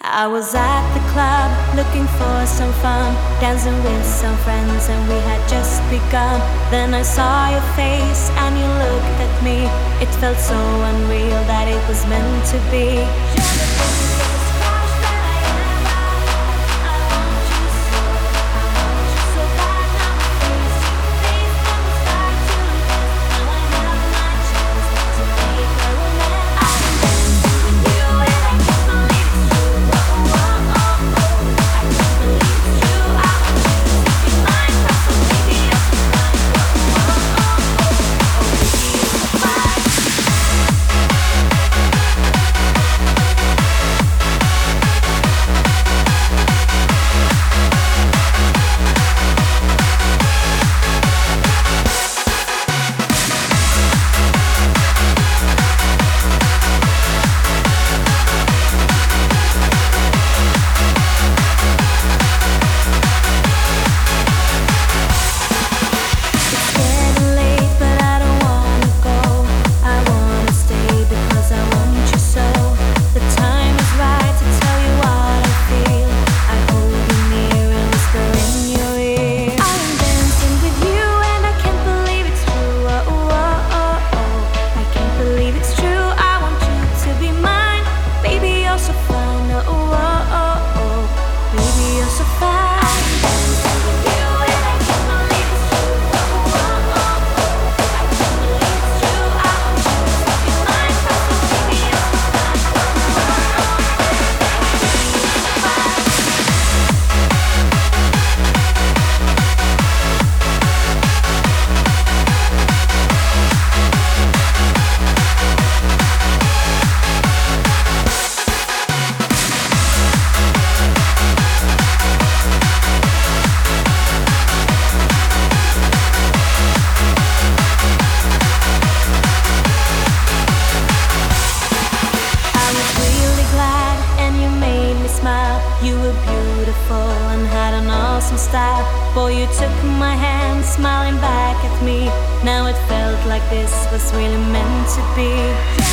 I was at the club looking for some fun, dancing with some friends, and we had just begun. Then I saw your face and you looked at me. It felt so unreal that it was meant to be. You were beautiful and had an awesome style. Boy, you took my hand, smiling back at me. Now it felt like this was really meant to be.